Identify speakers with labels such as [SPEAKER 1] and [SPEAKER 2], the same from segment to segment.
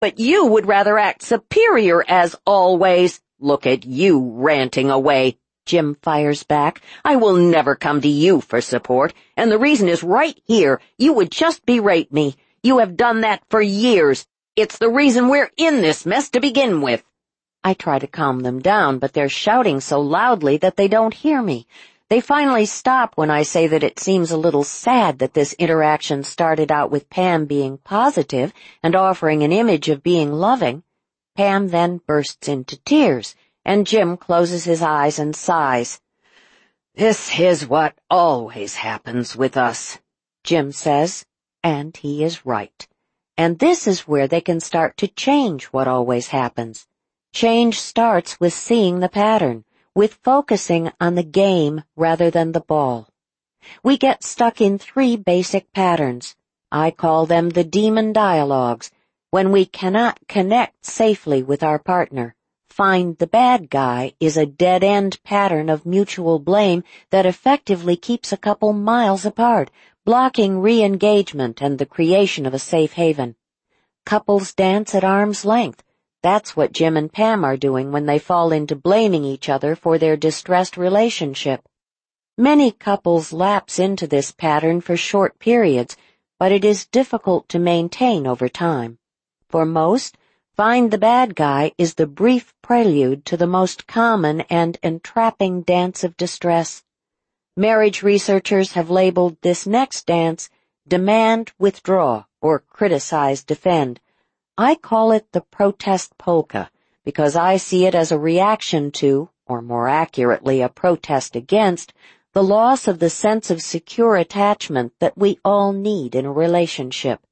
[SPEAKER 1] But you would rather act superior as always. Look at you ranting away. Jim fires back. I will never come to you for support, and the reason is right here. You would just berate me. You have done that for years. It's the reason we're in this mess to begin with. I try to calm them down, but they're shouting so loudly that they don't hear me. They finally stop when I say that it seems a little sad that this interaction started out with Pam being positive and offering an image of being loving. Pam then bursts into tears, and Jim closes his eyes and sighs. This is what always happens with us, Jim says, and he is right. And this is where they can start to change what always happens. Change starts with seeing the pattern, with focusing on the game rather than the ball. We get stuck in 3 basic patterns. I call them the demon dialogues. When we cannot connect safely with our partner, find the bad guy is a dead-end pattern of mutual blame that effectively keeps a couple miles apart, blocking re-engagement and the creation of a safe haven. Couples dance at arm's length. That's what Jim and Pam are doing when they fall into blaming each other for their distressed relationship. Many couples lapse into this pattern for short periods, but it is difficult to maintain over time. For most, find the bad guy is the brief prelude to the most common and entrapping dance of distress. Marriage researchers have labeled this next dance demand, withdraw, or criticize, defend. I call it the protest polka because I see it as a reaction to, or more accurately, a protest against, the loss of the sense of secure attachment that we all need in a relationship.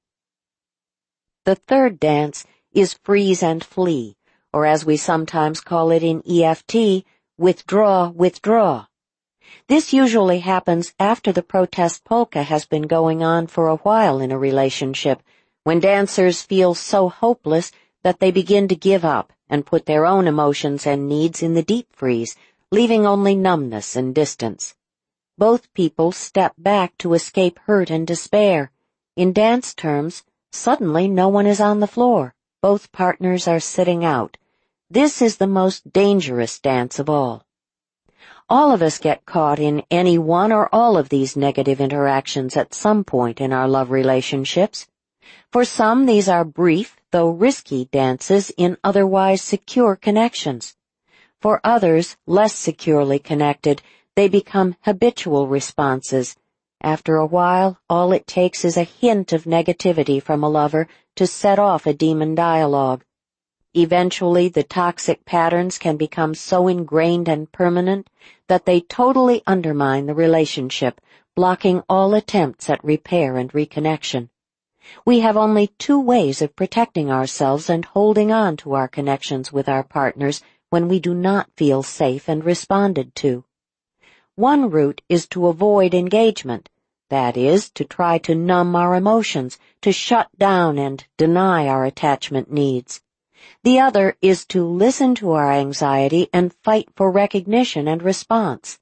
[SPEAKER 1] The third dance is freeze and flee, or as we sometimes call it in EFT, withdraw, withdraw. This usually happens after the protest polka has been going on for a while in a relationship, when dancers feel so hopeless that they begin to give up and put their own emotions and needs in the deep freeze, leaving only numbness and distance. Both people step back to escape hurt and despair. In dance terms, suddenly no one is on the floor. Both partners are sitting out. This is the most dangerous dance of all. All of us get caught in any one or all of these negative interactions at some point in our love relationships. For some, these are brief, though risky, dances in otherwise secure connections. For others, less securely connected, they become habitual responses. After a while, all it takes is a hint of negativity from a lover to set off a demon dialogue. Eventually, the toxic patterns can become so ingrained and permanent that they totally undermine the relationship, blocking all attempts at repair and reconnection. We have only 2 ways of protecting ourselves and holding on to our connections with our partners when we do not feel safe and responded to. One route is to avoid engagement, that is, to try to numb our emotions, to shut down and deny our attachment needs. The other is to listen to our anxiety and fight for recognition and response.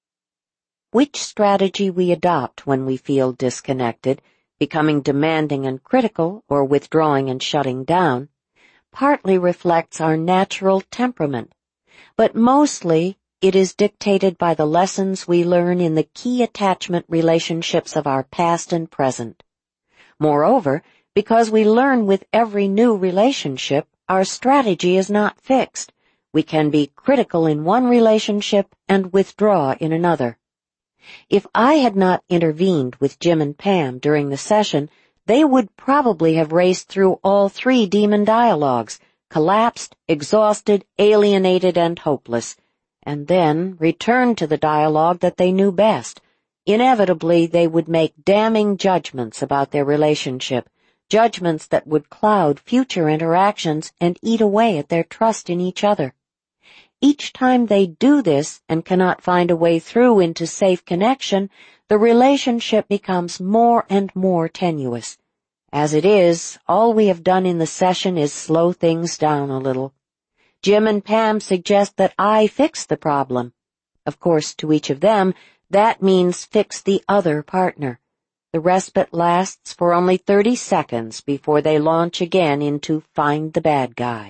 [SPEAKER 1] Which strategy we adopt when we feel disconnected, becoming demanding and critical, or withdrawing and shutting down, partly reflects our natural temperament, but mostly it is dictated by the lessons we learn in the key attachment relationships of our past and present. Moreover, because we learn with every new relationship, our strategy is not fixed. We can be critical in one relationship and withdraw in another. If I had not intervened with Jim and Pam during the session, they would probably have raced through all 3 demon dialogues, collapsed, exhausted, alienated, and hopeless, and then returned to the dialogue that they knew best. Inevitably, they would make damning judgments about their relationship, judgments that would cloud future interactions and eat away at their trust in each other. Each time they do this and cannot find a way through into safe connection, the relationship becomes more and more tenuous. As it is, all we have done in the session is slow things down a little. Jim and Pam suggest that I fix the problem. Of course, to each of them, that means fix the other partner. The respite lasts for only 30 seconds before they launch again into Find the Bad Guy.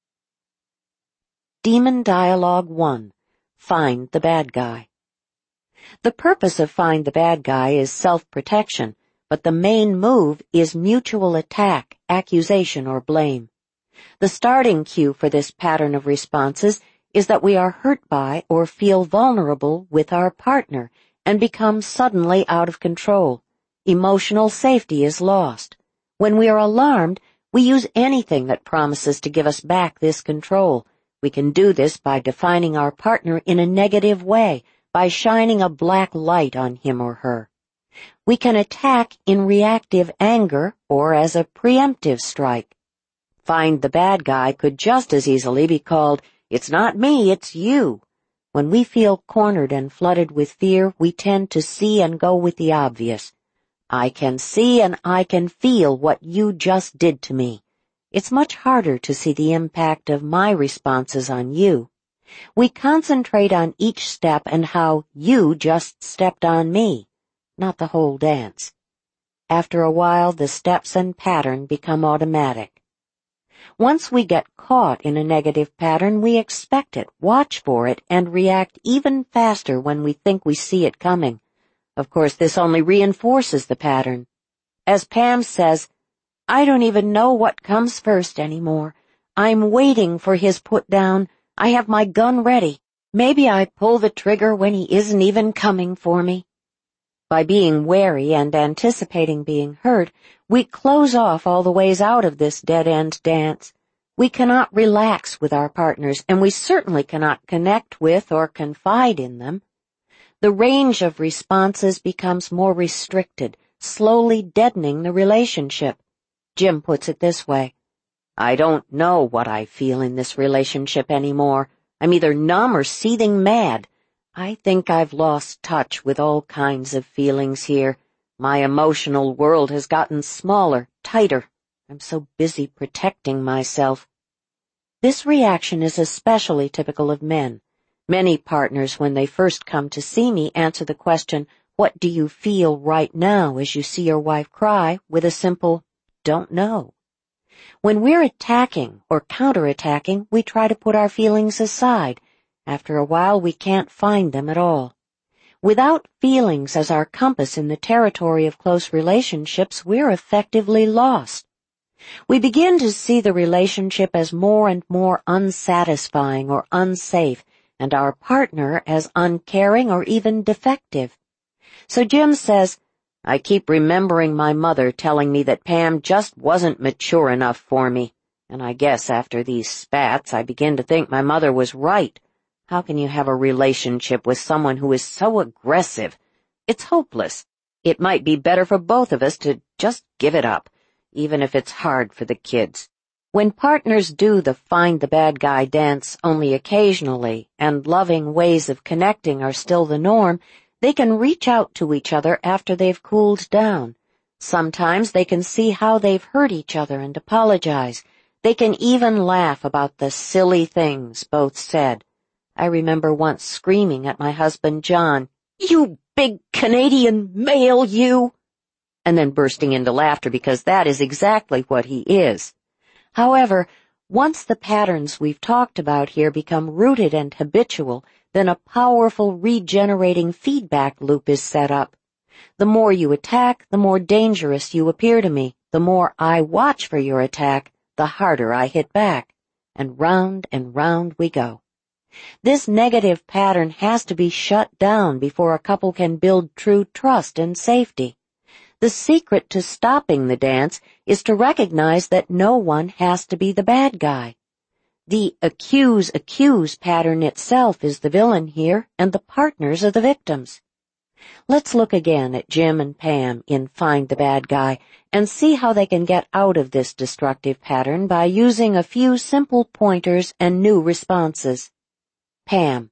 [SPEAKER 1] Demon Dialogue 1. Find the Bad Guy. The purpose of Find the Bad Guy is self-protection, but the main move is mutual attack, accusation, or blame. The starting cue for this pattern of responses is that we are hurt by or feel vulnerable with our partner and become suddenly out of control. Emotional safety is lost. When we are alarmed, we use anything that promises to give us back this control. We can do this by defining our partner in a negative way, by shining a black light on him or her. We can attack in reactive anger or as a preemptive strike. Find the Bad Guy could just as easily be called, "It's not me, it's you." When we feel cornered and flooded with fear, we tend to see and go with the obvious. I can see and I can feel what you just did to me. It's much harder to see the impact of my responses on you. We concentrate on each step and how you just stepped on me, not the whole dance. After a while, the steps and pattern become automatic. Once we get caught in a negative pattern, we expect it, watch for it, and react even faster when we think we see it coming. Of course, this only reinforces the pattern. As Pam says, "I don't even know what comes first anymore. I'm waiting for his put down. I have my gun ready. Maybe I pull the trigger when he isn't even coming for me." By being wary and anticipating being hurt, we close off all the ways out of this dead-end dance. We cannot relax with our partners, and we certainly cannot connect with or confide in them. The range of responses becomes more restricted, slowly deadening the relationship. Jim puts it this way: "I don't know what I feel in this relationship anymore. I'm either numb or seething mad. I think I've lost touch with all kinds of feelings here. My emotional world has gotten smaller, tighter. I'm so busy protecting myself." This reaction is especially typical of men. Many partners, when they first come to see me, answer the question, "What do you feel right now as you see your wife cry?" with a simple, "Don't know." When we're attacking or counterattacking, we try to put our feelings aside. After a while, we can't find them at all. Without feelings as our compass in the territory of close relationships, we're effectively lost. We begin to see the relationship as more and more unsatisfying or unsafe, and our partner as uncaring or even defective. So Jim says, "I keep remembering my mother telling me that Pam just wasn't mature enough for me, and I guess after these spats I begin to think my mother was right. How can you have a relationship with someone who is so aggressive? It's hopeless. It might be better for both of us to just give it up, even if it's hard for the kids." When partners do the Find the Bad Guy dance only occasionally, and loving ways of connecting are still the norm, they can reach out to each other after they've cooled down. Sometimes they can see how they've hurt each other and apologize. They can even laugh about the silly things both said. I remember once screaming at my husband John, "You big Canadian male, you!" and then bursting into laughter because that is exactly what he is. However, once the patterns we've talked about here become rooted and habitual, then a powerful regenerating feedback loop is set up. The more you attack, the more dangerous you appear to me. The more I watch for your attack, the harder I hit back. And round we go. This negative pattern has to be shut down before a couple can build true trust and safety. The secret to stopping the dance is to recognize that no one has to be the bad guy. The accuse pattern itself is the villain here, and the partners are the victims. Let's look again at Jim and Pam in Find the Bad Guy and see how they can get out of this destructive pattern by using a few simple pointers and new responses. Pam: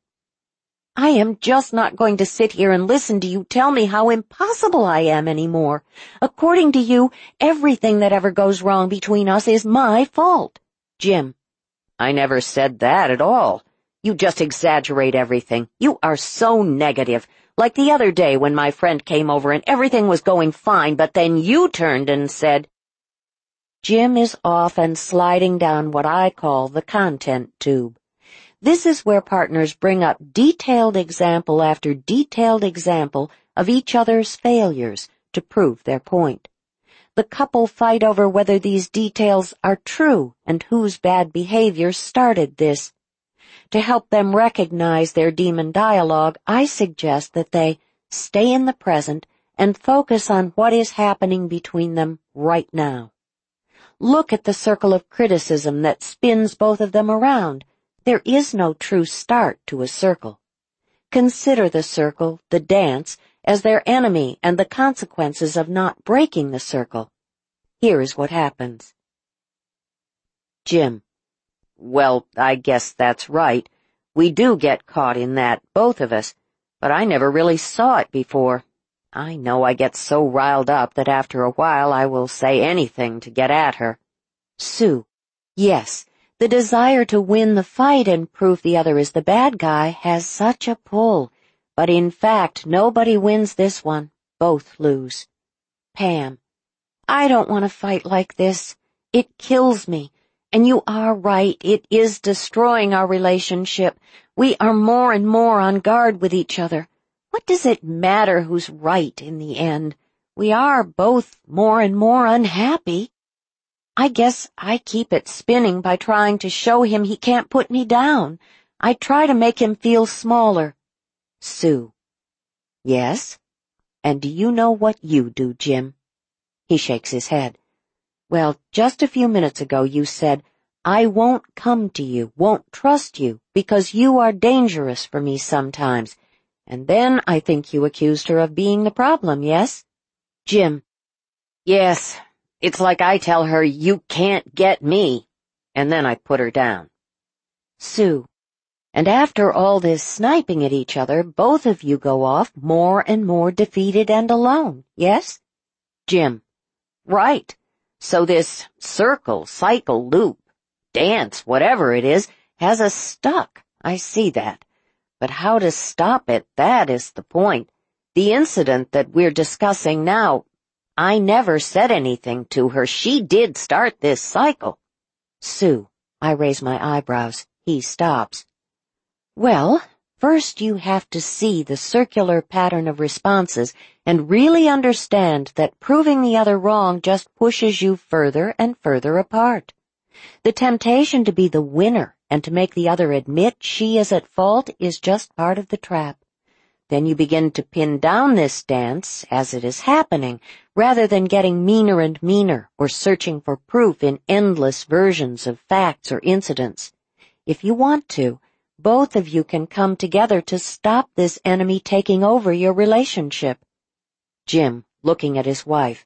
[SPEAKER 1] "I am just not going to sit here and listen to you tell me how impossible I am anymore. According to you, everything that ever goes wrong between us is my fault." Jim: "I never said that at all. You just exaggerate everything. You are so negative. Like the other day when my friend came over and everything was going fine, but then you turned and said, Jim is off and sliding down what I call the content tube. This is where partners bring up detailed example after detailed example of each other's failures to prove their point. The couple fight over whether these details are true and whose bad behavior started this. To help them recognize their demon dialogue, I suggest that they stay in the present and focus on what is happening between them right now. Look at the circle of criticism that spins both of them around. There is no true start to a circle. Consider the circle, the dance, as their enemy and the consequences of not breaking the circle. Here is what happens. Jim: Well, I guess that's right. We do get caught in that, both of us, but I never really saw it before. I know I get so riled up that after a while I will say anything to get at her. Sue: Yes, the desire to win the fight and prove the other is the bad guy has such a pull, but in fact nobody wins this one. Both lose. Pam: I don't want to fight like this. It kills me. And you are right, it is destroying our relationship. We are more and more on guard with each other. What does it matter who's right in the end? We are both more and more unhappy. I guess I keep it spinning by trying to show him he can't put me down. I try to make him feel smaller. Sue: Yes? And do you know what you do, Jim? He shakes his head. Well, just a few minutes ago you said, I won't come to you, won't trust you, because you are dangerous for me sometimes. And then I think you accused her of being the problem, yes? Jim: Yes, it's like I tell her, you can't get me, and then I put her down. Sue: And after all this sniping at each other, both of you go off more and more defeated and alone, yes? Jim: Right. So this circle, cycle, loop, dance, whatever it is, has us stuck. I see that. But how to stop it, that is the point. The incident that we're discussing now, I never said anything to her. She did start this cycle. Sue: I raise my eyebrows. He stops. Well, first you have to see the circular pattern of responses and really understand that proving the other wrong just pushes you further and further apart. The temptation to be the winner and to make the other admit she is at fault is just part of the trap. Then you begin to pin down this dance as it is happening, rather than getting meaner and meaner or searching for proof in endless versions of facts or incidents. If you want to, both of you can come together to stop this enemy taking over your relationship. Jim, looking at his wife: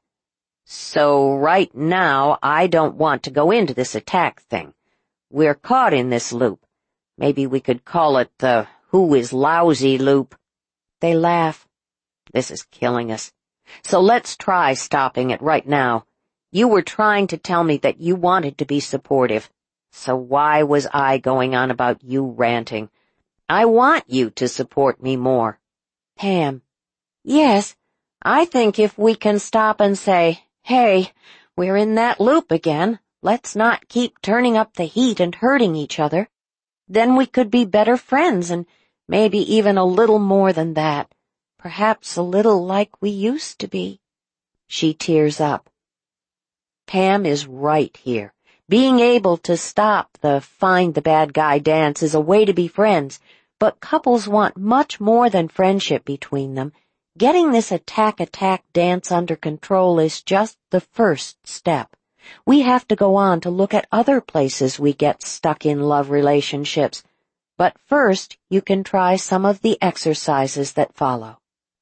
[SPEAKER 1] So right now I don't want to go into this attack thing. We're caught in this loop. Maybe we could call it the who is lousy loop. They laugh. This is killing us. So let's try stopping it right now. You were trying to tell me that you wanted to be supportive. So why was I going on about you ranting? I want you to support me more. Pam: Yes, I think if we can stop and say, hey, we're in that loop again. Let's not keep turning up the heat and hurting each other. Then we could be better friends and maybe even a little more than that. Perhaps a little like we used to be. She tears up. Pam is right here. Being able to stop the find the bad guy dance is a way to be friends, but couples want much more than friendship between them. Getting this attack dance under control is just the first step. We have to go on to look at other places we get stuck in love relationships. But first, you can try some of the exercises that follow.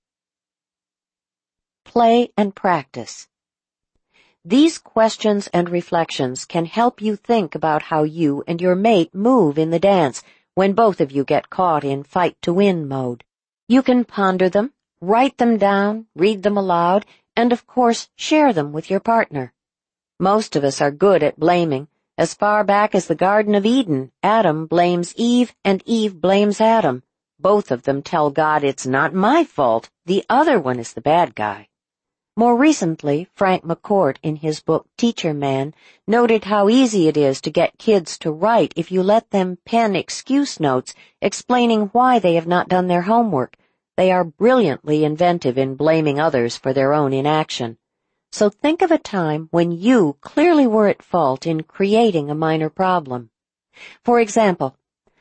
[SPEAKER 1] Play and practice. These questions and reflections can help you think about how you and your mate move in the dance when both of you get caught in fight-to-win mode. You can ponder them, write them down, read them aloud, and of course share them with your partner. Most of us are good at blaming. As far back as the Garden of Eden, Adam blames Eve and Eve blames Adam. Both of them tell God it's not my fault, the other one is the bad guy. More recently, Frank McCourt, in his book Teacher Man, noted how easy it is to get kids to write if you let them pen excuse notes explaining why they have not done their homework. They are brilliantly inventive in blaming others for their own inaction. So think of a time when you clearly were at fault in creating a minor problem. For example,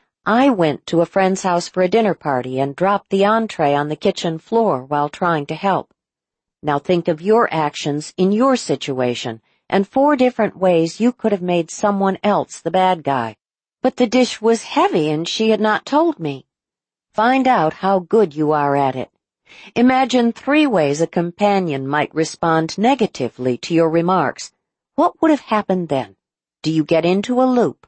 [SPEAKER 1] I went to a friend's house for a dinner party and dropped the entree on the kitchen floor while trying to help. Now think of your actions in your situation and 4 different ways you could have made someone else the bad guy. But the dish was heavy and she had not told me. Find out how good you are at it. Imagine 3 ways a companion might respond negatively to your remarks. What would have happened then? Do you get into a loop?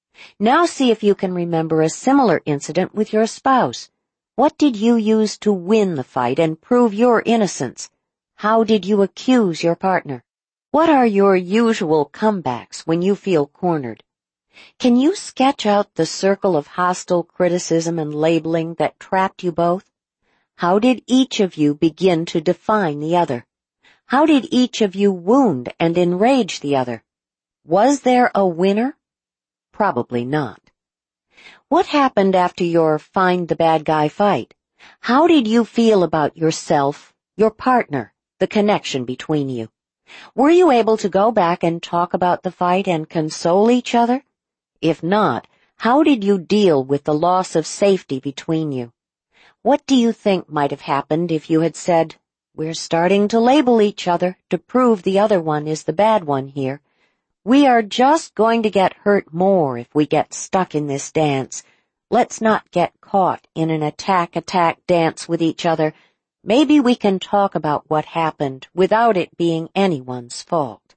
[SPEAKER 1] Now see if you can remember a similar incident with your spouse. What did you use to win the fight and prove your innocence? How did you accuse your partner? What are your usual comebacks when you feel cornered? Can you sketch out the circle of hostile criticism and labeling that trapped you both? How did each of you begin to define the other? How did each of you wound and enrage the other? Was there a winner? Probably not. What happened after your find the bad guy fight? How did you feel about yourself, your partner, the connection between you? Were you able to go back and talk about the fight and console each other? If not, how did you deal with the loss of safety between you? What do you think might have happened if you had said, "We're starting to label each other to prove the other one is the bad one here. We are just going to get hurt more if we get stuck in this dance. Let's not get caught in an attack-attack dance with each other. Maybe we can talk about what happened without it being anyone's fault."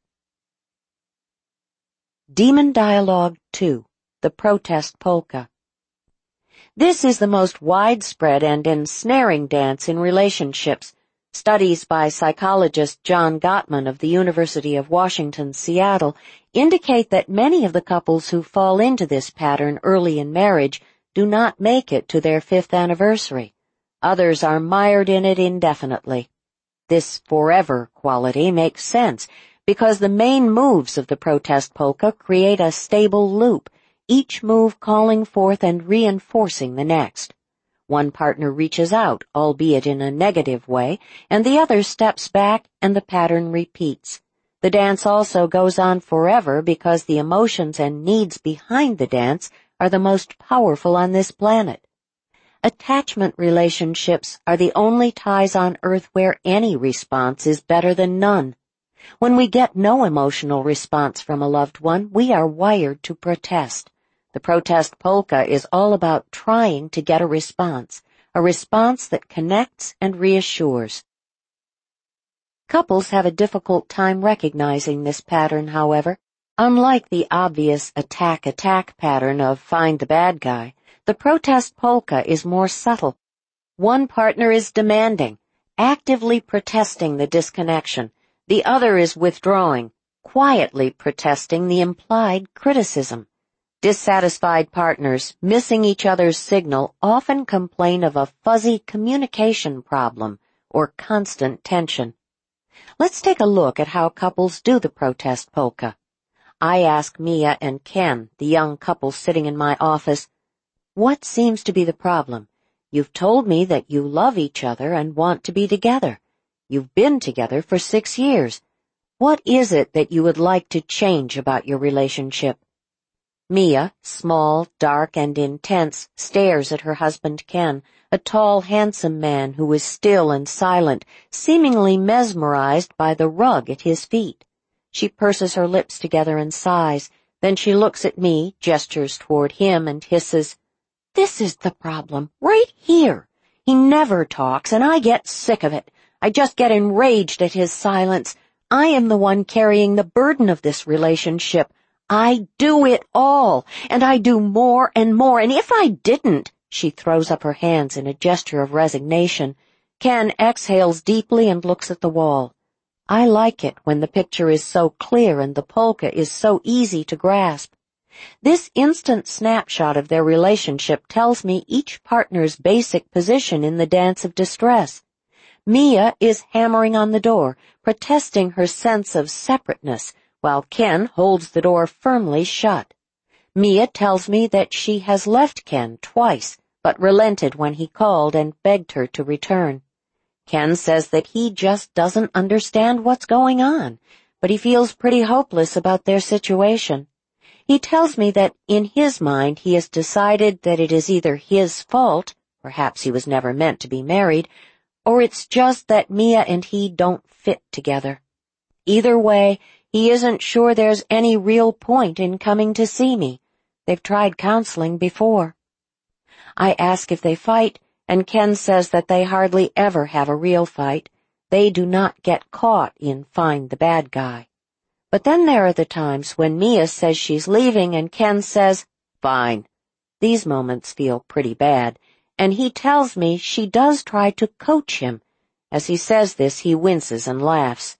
[SPEAKER 1] Demon Dialogue 2, The Protest Polka. This is the most widespread and ensnaring dance in relationships. Studies by psychologist John Gottman of the University of Washington, Seattle, indicate that many of the couples who fall into this pattern early in marriage do not make it to their 5th anniversary. Others are mired in it indefinitely. This forever quality makes sense because the main moves of the protest polka create a stable loop, each move calling forth and reinforcing the next. One partner reaches out, albeit in a negative way, and the other steps back, and the pattern repeats. The dance also goes on forever because the emotions and needs behind the dance are the most powerful on this planet. Attachment relationships are the only ties on earth where any response is better than none. When we get no emotional response from a loved one, we are wired to protest. The protest polka is all about trying to get a response that connects and reassures. Couples have a difficult time recognizing this pattern, however. Unlike the obvious attack-attack pattern of find the bad guy, the protest polka is more subtle. One partner is demanding, actively protesting the disconnection. The other is withdrawing, quietly protesting the implied criticism. Dissatisfied partners, missing each other's signal, often complain of a fuzzy communication problem or constant tension. Let's take a look at how couples do the protest polka. I ask Mia and Ken, the young couple sitting in my office, "What seems to be the problem? You've told me that you love each other and want to be together. You've been together for 6 years. What is it that you would like to change about your relationship?" Mia, small, dark, and intense, stares at her husband Ken, a tall, handsome man who is still and silent, seemingly mesmerized by the rug at his feet. She purses her lips together and sighs. Then she looks at me, gestures toward him, and hisses, "This is the problem, right here. He never talks, and I get sick of it. I just get enraged at his silence. I am the one carrying the burden of this relationship. I do it all, and I do more and more, and if I didn't," she throws up her hands in a gesture of resignation. Ken exhales deeply and looks at the wall. I like it when the picture is so clear and the polka is so easy to grasp. This instant snapshot of their relationship tells me each partner's basic position in the dance of distress. Mia is hammering on the door, protesting her sense of separateness, while Ken holds the door firmly shut. Mia tells me that she has left Ken twice, but relented when he called and begged her to return. Ken says that he just doesn't understand what's going on, but he feels pretty hopeless about their situation. He tells me that in his mind he has decided that it is either his fault, perhaps he was never meant to be married, or it's just that Mia and he don't fit together. Either way, he isn't sure there's any real point in coming to see me. They've tried counseling before. I ask if they fight, and Ken says that they hardly ever have a real fight. They do not get caught in find the bad guy. But then there are the times when Mia says she's leaving and Ken says, "Fine." These moments feel pretty bad, and he tells me she does try to coach him. As he says this, he winces and laughs.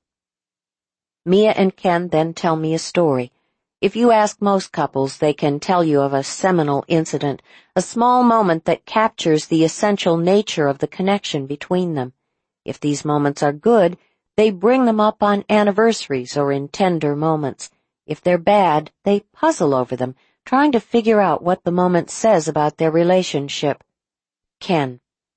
[SPEAKER 1] Mia and Ken then tell me a story. If you ask most couples, they can tell you of a seminal incident, a small moment that captures the essential nature of the connection between them. If these moments are good, they bring them up on anniversaries or in tender moments. If they're bad, they puzzle over them, trying to figure out what the moment says about their relationship. Ken: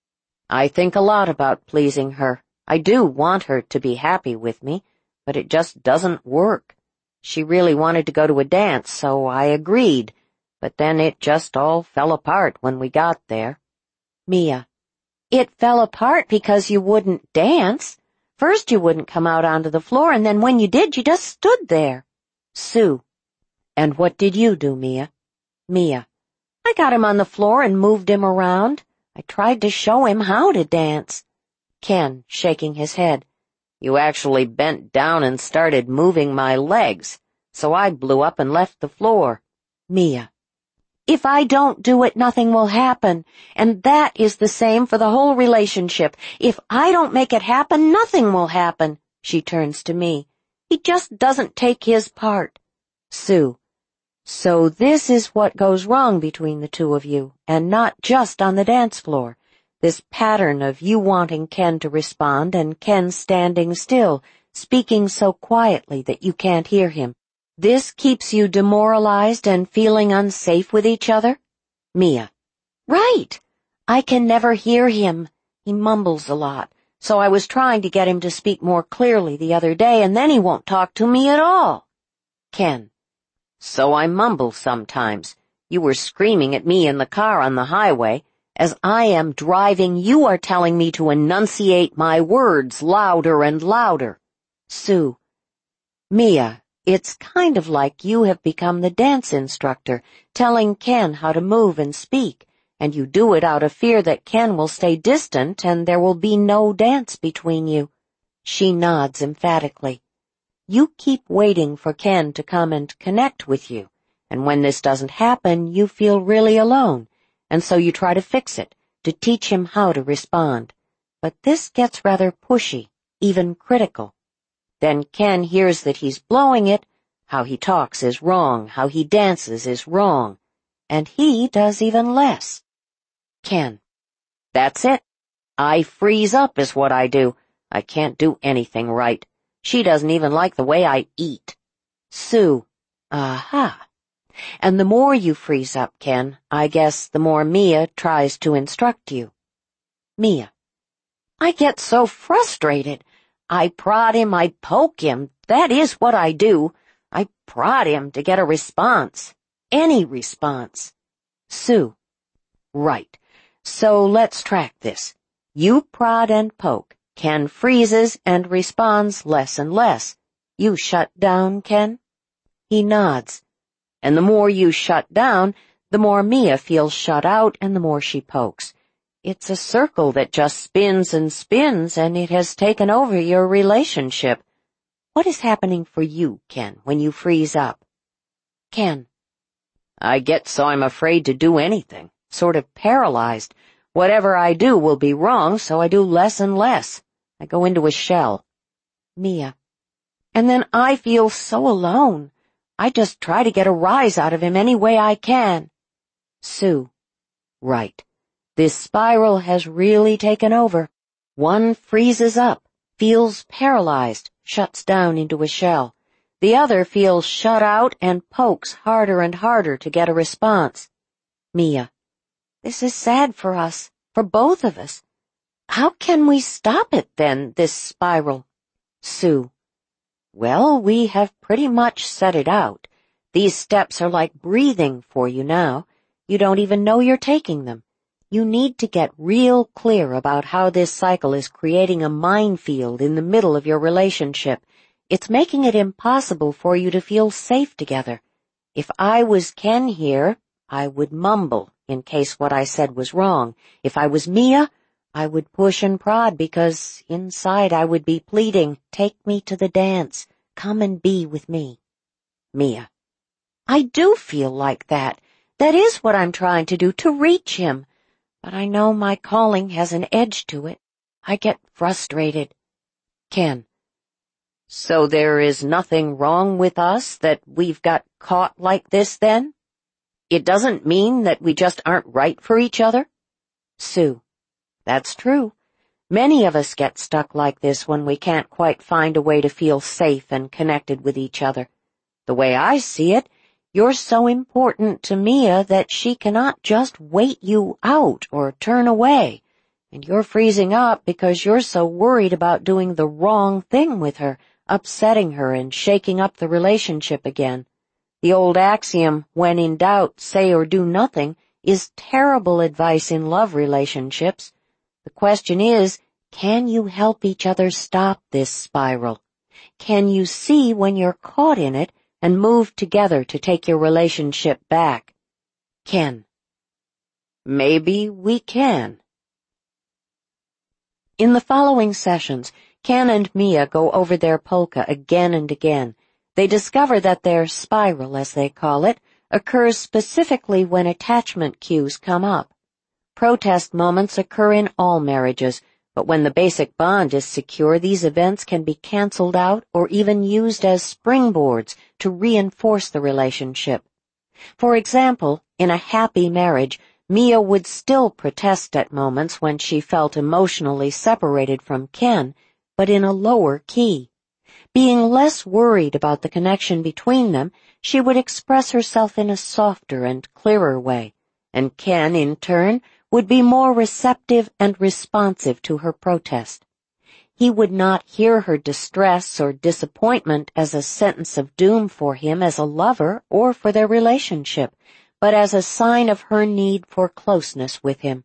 [SPEAKER 1] I think a lot about pleasing her. I do want her to be happy with me, but it just doesn't work. She really wanted to go to a dance, so I agreed, but then it just all fell apart when we got there. Mia: It fell apart because you wouldn't dance. First you wouldn't come out onto the floor, and then when you did, you just stood there. Sue: And what did you do, Mia? Mia: I got him on the floor and moved him around. I tried to show him how to dance. Ken, shaking his head: You actually bent down and started moving my legs, so I blew up and left the floor. Mia: If I don't do it, nothing will happen, and that is the same for the whole relationship. If I don't make it happen, nothing will happen. She turns to me. He just doesn't take his part. Sue: So this is what goes wrong between the two of you, and not just on the dance floor. This pattern of you wanting Ken to respond and Ken standing still, speaking so quietly that you can't hear him. This keeps you demoralized and feeling unsafe with each other? Mia: Right. I can never hear him. He mumbles a lot, so I was trying to get him to speak more clearly the other day, and then he won't talk to me at all. Ken: So I mumble sometimes. You were screaming at me in the car on the highway. As I am driving, you are telling me to enunciate my words louder and louder. Sue: Mia, it's kind of like you have become the dance instructor, telling Ken how to move and speak, and you do it out of fear that Ken will stay distant and there will be no dance between you. She nods emphatically. You keep waiting for Ken to come and connect with you, and when this doesn't happen, you feel really alone, and so you try to fix it, to teach him how to respond. But this gets rather pushy, even critical. Then Ken hears that he's blowing it, how he talks is wrong, how he dances is wrong, and he does even less. Ken: That's it. I freeze up is what I do. I can't do anything right. She doesn't even like the way I eat. Sue: Aha. And the more you freeze up, Ken, I guess the more Mia tries to instruct you. Mia: I get so frustrated. I prod him, I poke him. That is what I do. I prod him to get a response. Any response. Sue: Right. So let's track this. You prod and poke. Ken freezes and responds less and less. You shut down, Ken? He nods. And the more you shut down, the more Mia feels shut out and the more she pokes. It's a circle that just spins and spins, and it has taken over your relationship. What is happening for you, Ken, when you freeze up? Ken: I get so I'm afraid to do anything, sort of paralyzed. Whatever I do will be wrong, so I do less and less. I go into a shell. Mia: And then I feel so alone. I just try to get a rise out of him any way I can. Sue. Right. This spiral has really taken over. One freezes up, feels paralyzed, shuts down into a shell. The other feels shut out and pokes harder and harder to get a response. Mia. This is sad for us, for both of us. How can we stop it then, this spiral? Sue. Well, we have pretty much set it out. These steps are like breathing for you now. You don't even know you're taking them. You need to get real clear about how this cycle is creating a minefield in the middle of your relationship. It's making it impossible for you to feel safe together. If I was Ken here, I would mumble in case what I said was wrong. If I was Mia, I would push and prod because inside I would be pleading, take me to the dance, come and be with me. Mia. I do feel like that. That is what I'm trying to do, to reach him. But I know my calling has an edge to it. I get frustrated. Ken. So there is nothing wrong with us that we've got caught like this then? It doesn't mean that we just aren't right for each other? Sue. That's true. Many of us get stuck like this when we can't quite find a way to feel safe and connected with each other. The way I see it, you're so important to Mia that she cannot just wait you out or turn away, and you're freezing up because you're so worried about doing the wrong thing with her, upsetting her and shaking up the relationship again. The old axiom, when in doubt, say or do nothing, is terrible advice in love relationships. The question is, can you help each other stop this spiral? Can you see when you're caught in it and move together to take your relationship back? Ken. Maybe we can. In the following sessions, Ken and Mia go over their polka again and again. They discover that their spiral, as they call it, occurs specifically when attachment cues come up. Protest moments occur in all marriages, but when the basic bond is secure, these events can be canceled out or even used as springboards to reinforce the relationship. For example, in a happy marriage, Mia would still protest at moments when she felt emotionally separated from Ken, but in a lower key. Being less worried about the connection between them, she would express herself in a softer and clearer way, and Ken, in turn, would be more receptive and responsive to her protest. He would not hear her distress or disappointment as a sentence of doom for him as a lover or for their relationship, but as a sign of her need for closeness with him.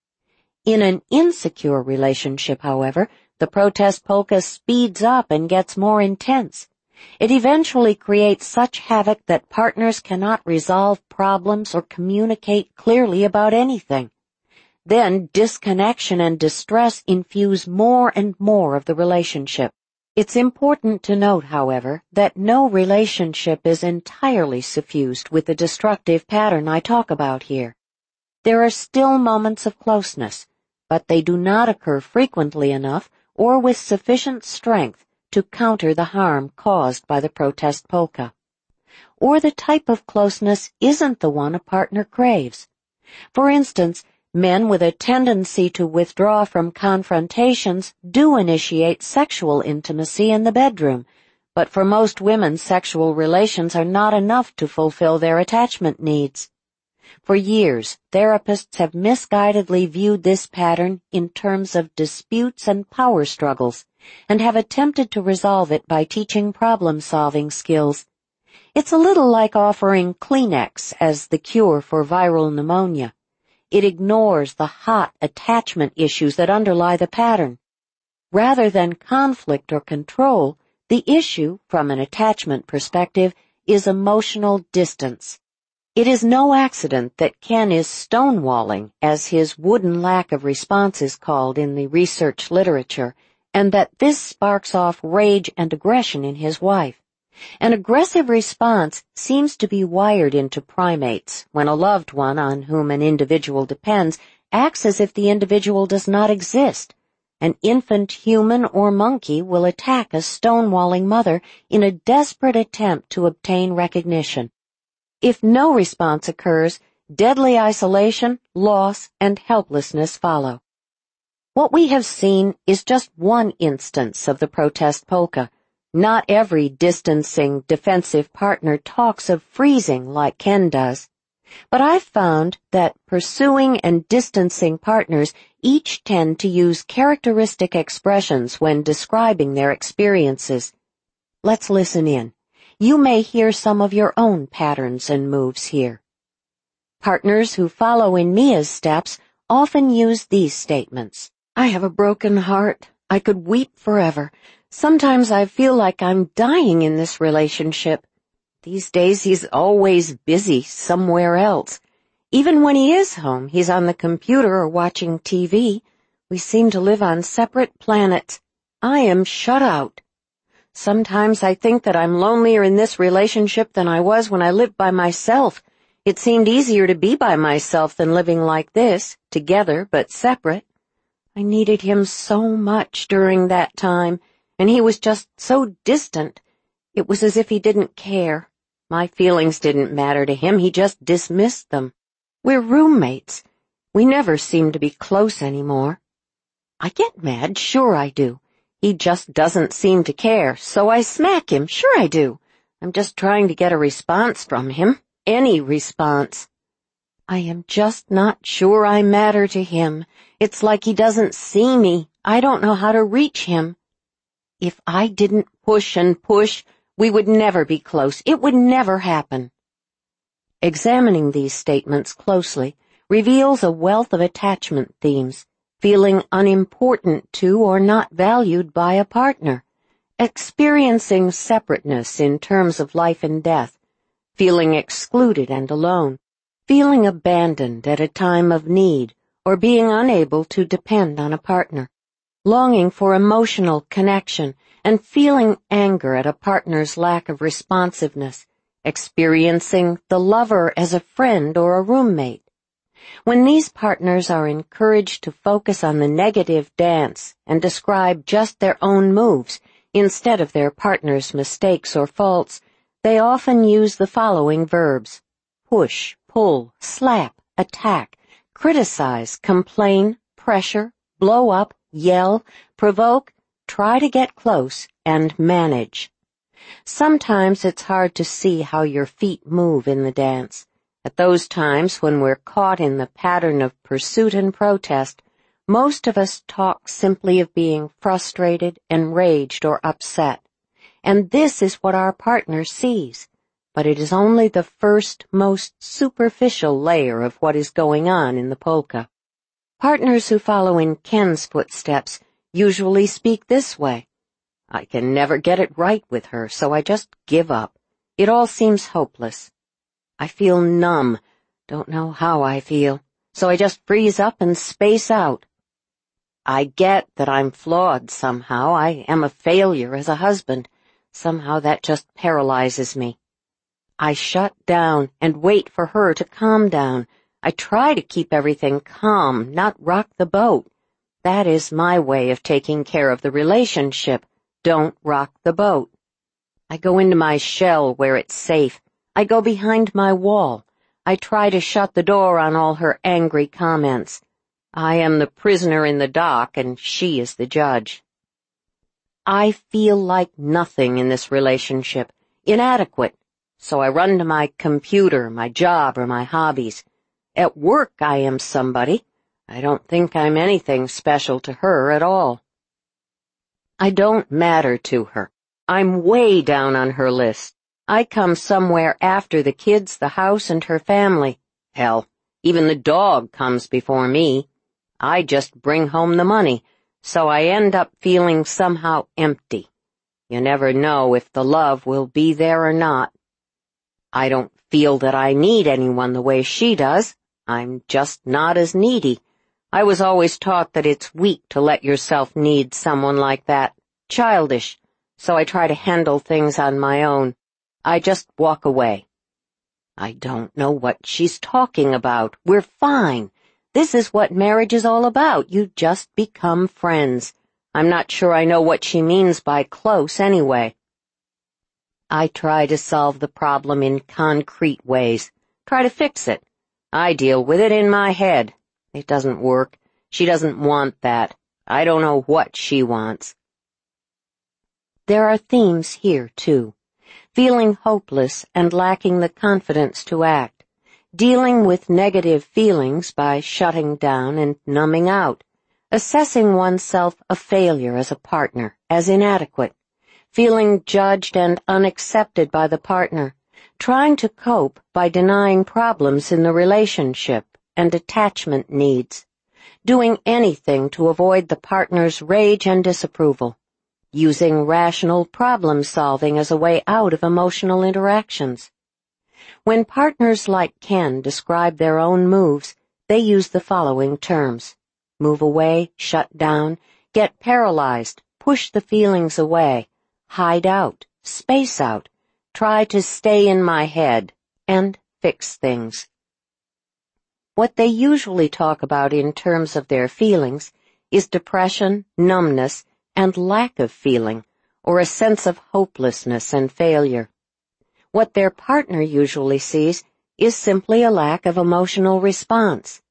[SPEAKER 1] In an insecure relationship, however, the protest polka speeds up and gets more intense. It eventually creates such havoc that partners cannot resolve problems or communicate clearly about anything. Then disconnection and distress infuse more and more of the relationship. It's important to note, however, that no relationship is entirely suffused with the destructive pattern I talk about here. There are still moments of closeness, but they do not occur frequently enough or with sufficient strength to counter the harm caused by the protest polka. Or the type of closeness isn't the one a partner craves. For instance, men with a tendency to withdraw from confrontations do initiate sexual intimacy in the bedroom, but for most women, sexual relations are not enough to fulfill their attachment needs. For years, therapists have misguidedly viewed this pattern in terms of disputes and power struggles, and have attempted to resolve it by teaching problem-solving skills. It's a little like offering Kleenex as the cure for viral pneumonia. It ignores the hot attachment issues that underlie the pattern. Rather than conflict or control, the issue, from an attachment perspective, is emotional distance. It is no accident that Ken is stonewalling, as his wooden lack of response is called in the research literature, and that this sparks off rage and aggression in his wife. An aggressive response seems to be wired into primates when a loved one on whom an individual depends acts as if the individual does not exist, an infant human or monkey will attack a stonewalling mother in a desperate attempt to obtain recognition. If no response occurs, deadly isolation, loss, and helplessness follow. What we have seen is just one instance of the protest polka. Not every distancing, defensive partner talks of freezing like Ken does. But I've found that pursuing and distancing partners each tend to use characteristic expressions when describing their experiences. Let's listen in. You may hear some of your own patterns and moves here. Partners who follow in Mia's steps often use these statements. I have a broken heart. I could weep forever. Sometimes I feel like I'm dying in this relationship. These days he's always busy somewhere else. Even when he is home, he's on the computer or watching TV. We seem to live on separate planets. I am shut out. Sometimes I think that I'm lonelier in this relationship than I was when I lived by myself. It seemed easier to be by myself than living like this, together but separate. I needed him so much during that time, and he was just so distant. It was as if he didn't care. My feelings didn't matter to him. He just dismissed them. We're roommates. We never seem to be close anymore. I get mad, sure I do. He just doesn't seem to care, so I smack him, sure I do. I'm just trying to get a response from him. Any response. I am just not sure I matter to him. It's like he doesn't see me. I don't know how to reach him. If I didn't push and push, we would never be close. It would never happen. Examining these statements closely reveals a wealth of attachment themes, feeling unimportant to or not valued by a partner, experiencing separateness in terms of life and death, feeling excluded and alone, feeling abandoned at a time of need, or being unable to depend on a partner, longing for emotional connection, and feeling anger at a partner's lack of responsiveness, experiencing the lover as a friend or a roommate. When these partners are encouraged to focus on the negative dance and describe just their own moves instead of their partner's mistakes or faults, they often use the following verbs: push, pull, slap, attack, criticize, complain, pressure, blow up, yell, provoke, try to get close, and manage. Sometimes it's hard to see how your feet move in the dance. At those times when we're caught in the pattern of pursuit and protest, most of us talk simply of being frustrated, enraged, or upset. And this is what our partner sees. But it is only the first, most superficial layer of what is going on in the polka. Partners who follow in Ken's footsteps usually speak this way. I can never get it right with her, so I just give up. It all seems hopeless. I feel numb, don't know how I feel, so I just freeze up and space out. I get that I'm flawed somehow. I am a failure as a husband. Somehow that just paralyzes me. I shut down and wait for her to calm down. I try to keep everything calm, not rock the boat. That is my way of taking care of the relationship. Don't rock the boat. I go into my shell where it's safe. I go behind my wall. I try to shut the door on all her angry comments. I am the prisoner in the dock, and she is the judge. I feel like nothing in this relationship, inadequate, so I run to my computer, my job, or my hobbies. At work I am somebody. I don't think I'm anything special to her at all. I don't matter to her. I'm way down on her list. I come somewhere after the kids, the house, and her family. Hell, even the dog comes before me. I just bring home the money, so I end up feeling somehow empty. You never know if the love will be there or not. I don't feel that I need anyone the way she does. I'm just not as needy. I was always taught that it's weak to let yourself need someone like that. Childish. So I try to handle things on my own. I just walk away. I don't know what she's talking about. We're fine. This is what marriage is all about. You just become friends. I'm not sure I know what she means by close anyway. I try to solve the problem in concrete ways. Try to fix it. I deal with it in my head. It doesn't work. She doesn't want that. I don't know what she wants. There are themes here, too. Feeling hopeless and lacking the confidence to act. Dealing with negative feelings by shutting down and numbing out. Assessing oneself a failure as a partner, as inadequate. Feeling judged and unaccepted by the partner. Trying to cope by denying problems in the relationship and attachment needs. Doing anything to avoid the partner's rage and disapproval. Using rational problem-solving as a way out of emotional interactions. When partners like Ken describe their own moves, they use the following terms. Move away, shut down, get paralyzed, push the feelings away, hide out, space out, try to stay in my head, and fix things. What they usually talk about in terms of their feelings is depression, numbness, and lack of feeling, or a sense of hopelessness and failure. What their partner usually sees is simply a lack of emotional response.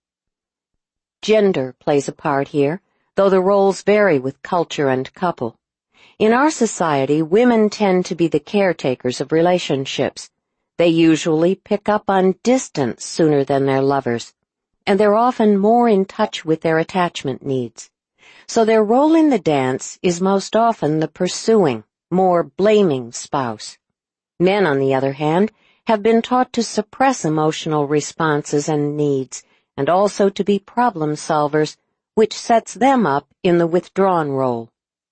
[SPEAKER 1] Gender plays a part here, though the roles vary with culture and couple. In our society, women tend to be the caretakers of relationships. They usually pick up on distance sooner than their lovers, and they're often more in touch with their attachment needs. So their role in the dance is most often the pursuing, more blaming spouse. Men, on the other hand, have been taught to suppress emotional responses and needs, and also to be problem solvers, which sets them up in the withdrawn role.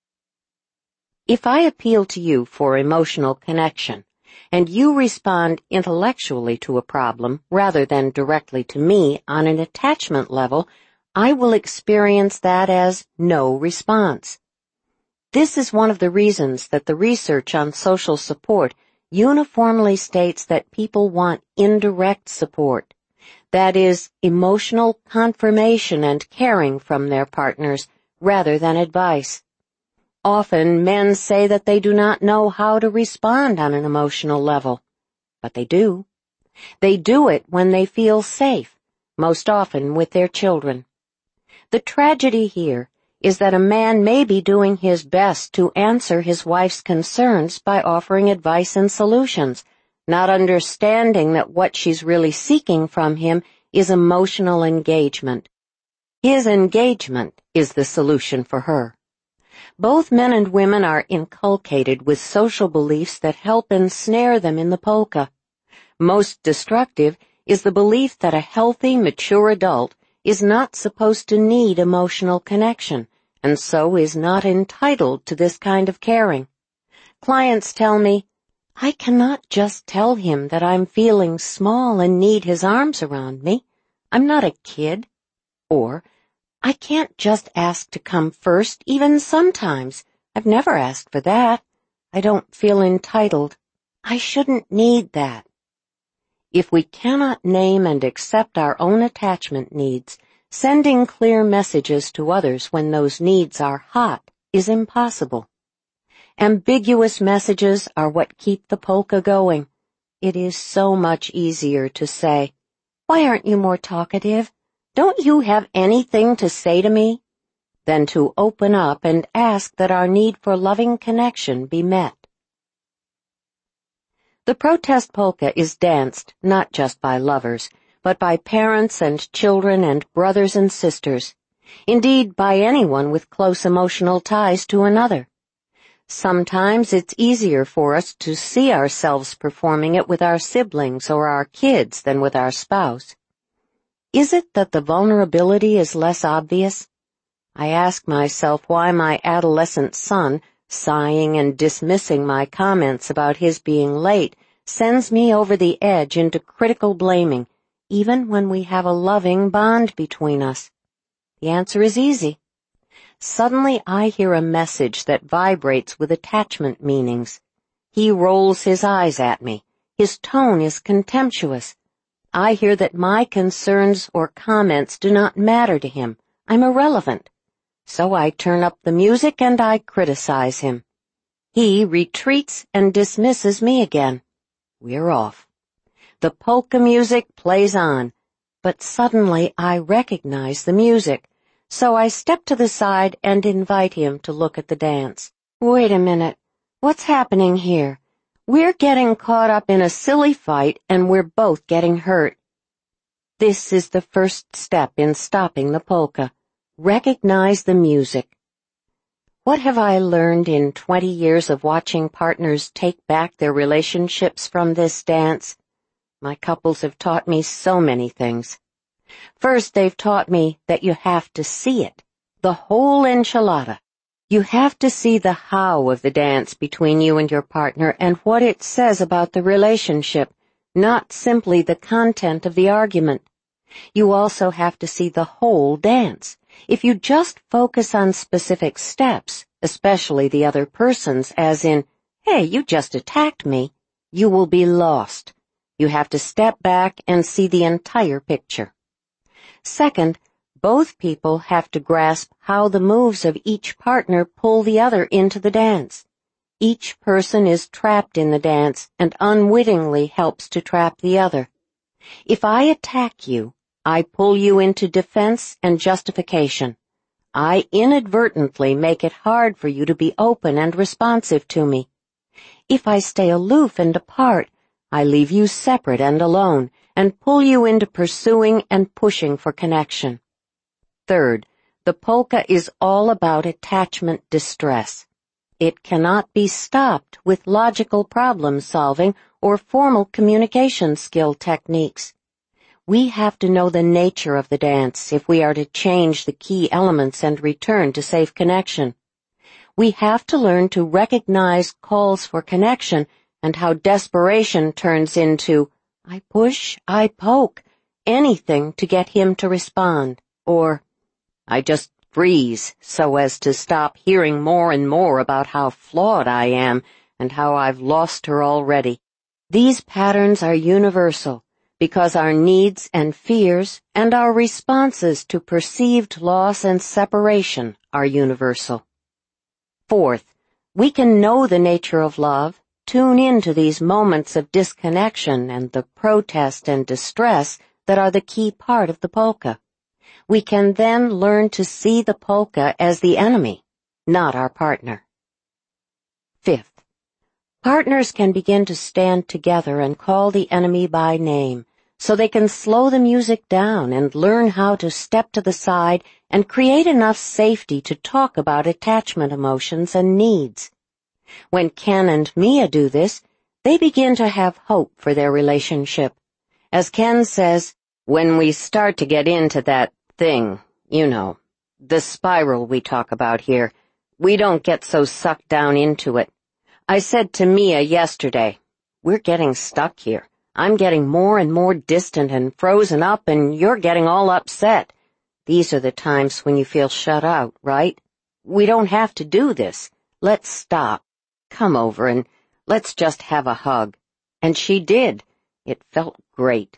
[SPEAKER 1] If I appeal to you for emotional connection, and you respond intellectually to a problem rather than directly to me on an attachment level, I will experience that as no response. This is one of the reasons that the research on social support uniformly states that people want indirect support. That is, emotional confirmation and caring from their partners rather than advice. Often men say that they do not know how to respond on an emotional level, but they do. They do it when they feel safe, most often with their children. The tragedy here is that a man may be doing his best to answer his wife's concerns by offering advice and solutions, not understanding that what she's really seeking from him is emotional engagement. His engagement is the solution for her. Both men and women are inculcated with social beliefs that help ensnare them in the polka. Most destructive is the belief that a healthy, mature adult is not supposed to need emotional connection, and so is not entitled to this kind of caring. Clients tell me, I cannot just tell him that I'm feeling small and need his arms around me. I'm not a kid. Or, I can't just ask to come first, even sometimes. I've never asked for that. I don't feel entitled. I shouldn't need that. If we cannot name and accept our own attachment needs, sending clear messages to others when those needs are hot is impossible. Ambiguous messages are what keep the polka going. It is so much easier to say, "Why aren't you more talkative? Don't you have anything to say to me?" than to open up and ask that our need for loving connection be met. The protest polka is danced not just by lovers, but by parents and children and brothers and sisters, indeed by anyone with close emotional ties to another. Sometimes it's easier for us to see ourselves performing it with our siblings or our kids than with our spouse. Is it that the vulnerability is less obvious? I ask myself why my adolescent son, sighing and dismissing my comments about his being late, sends me over the edge into critical blaming, even when we have a loving bond between us. The answer is easy. Suddenly I hear a message that vibrates with attachment meanings. He rolls his eyes at me. His tone is contemptuous. I hear that my concerns or comments do not matter to him. I'm irrelevant. So I turn up the music and I criticize him. He retreats and dismisses me again. We're off. The polka music plays on, but suddenly I recognize the music, so I step to the side and invite him to look at the dance. Wait a minute. What's happening here? We're getting caught up in a silly fight and we're both getting hurt. This is the first step in stopping the polka. Recognize the music. What have I learned in 20 years of watching partners take back their relationships from this dance? My couples have taught me so many things. First, they've taught me that you have to see it, the whole enchilada. You have to see the how of the dance between you and your partner and what it says about the relationship, not simply the content of the argument. You also have to see the whole dance. If you just focus on specific steps, especially the other person's, as in, hey, you just attacked me, you will be lost. You have to step back and see the entire picture. Second, both people have to grasp how the moves of each partner pull the other into the dance. Each person is trapped in the dance and unwittingly helps to trap the other. If I attack you, I pull you into defense and justification. I inadvertently make it hard for you to be open and responsive to me. If I stay aloof and apart, I leave you separate and alone and pull you into pursuing and pushing for connection. Third, the polka is all about attachment distress. It cannot be stopped with logical problem solving or formal communication skill techniques. We have to know the nature of the dance if we are to change the key elements and return to safe connection. We have to learn to recognize calls for connection and how desperation turns into, I push, I poke, anything to get him to respond, or I just freeze so as to stop hearing more and more about how flawed I am and how I've lost her already. These patterns are universal because our needs and fears and our responses to perceived loss and separation are universal. Fourth, we can know the nature of love, tune into these moments of disconnection and the protest and distress that are the key part of the polka. We can then learn to see the polka as the enemy, not our partner. Fifth, partners can begin to stand together and call the enemy by name, so they can slow the music down and learn how to step to the side and create enough safety to talk about attachment emotions and needs. When Ken and Mia do this, they begin to have hope for their relationship. As Ken says, when we start to get into that thing, you know, the spiral we talk about here, we don't get so sucked down into it. I said to Mia yesterday, we're getting stuck here. I'm getting more and more distant and frozen up, and you're getting all upset. These are the times when you feel shut out, right? We don't have to do this. Let's stop. Come over and let's just have a hug. And she did. It felt great.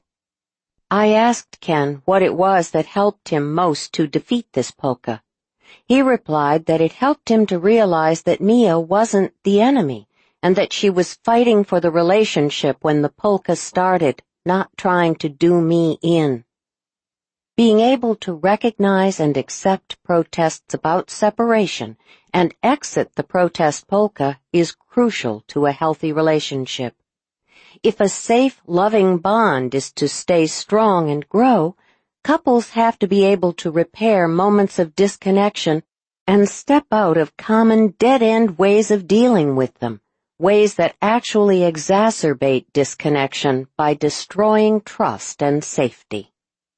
[SPEAKER 1] I asked Ken what it was that helped him most to defeat this polka. He replied that it helped him to realize that Mia wasn't the enemy, and that she was fighting for the relationship when the polka started, not trying to do me in. Being able to recognize and accept protests about separation and exit the protest polka is crucial to a healthy relationship. If a safe, loving bond is to stay strong and grow, couples have to be able to repair moments of disconnection and step out of common dead-end ways of dealing with them. Ways that actually exacerbate disconnection by destroying trust and safety.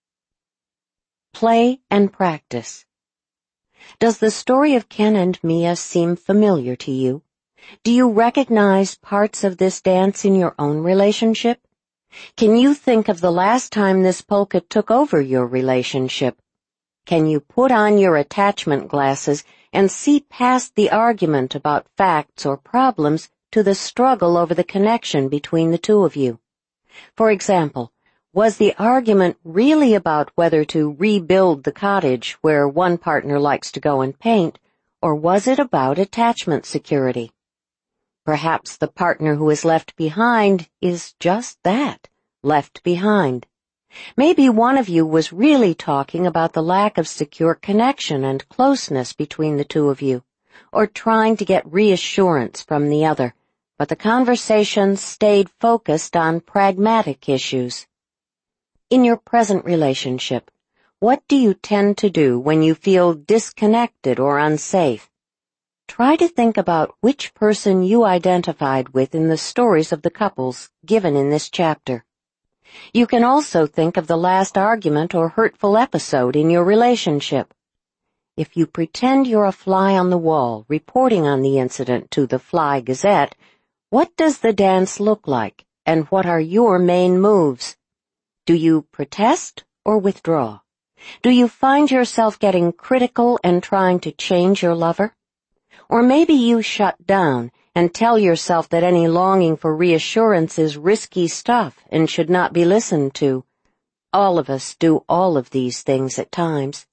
[SPEAKER 1] Play and practice. Does the story of Ken and Mia seem familiar to you? Do you recognize parts of this dance in your own relationship? Can you think of the last time this polka took over your relationship? Can you put on your attachment glasses and see past the argument about facts or problems to the struggle over the connection between the two of you? For example, Was the argument really about whether to rebuild the cottage where one partner likes to go and paint, or was it about attachment security? Perhaps the partner who is left behind is just that, left behind. Maybe one of you was really talking about the lack of secure connection and closeness between the two of you, or trying to get reassurance from the other, but the conversation stayed focused on pragmatic issues. In your present relationship, what do you tend to do when you feel disconnected or unsafe? Try to think about which person you identified with in the stories of the couples given in this chapter. You can also think of the last argument or hurtful episode in your relationship. If you pretend you're a fly on the wall reporting on the incident to the Fly Gazette, what does the dance look like, and what are your main moves? Do you protest or withdraw? Do you find yourself getting critical and trying to change your lover? Or maybe you shut down and tell yourself that any longing for reassurance is risky stuff and should not be listened to. All of us do all of these things at times.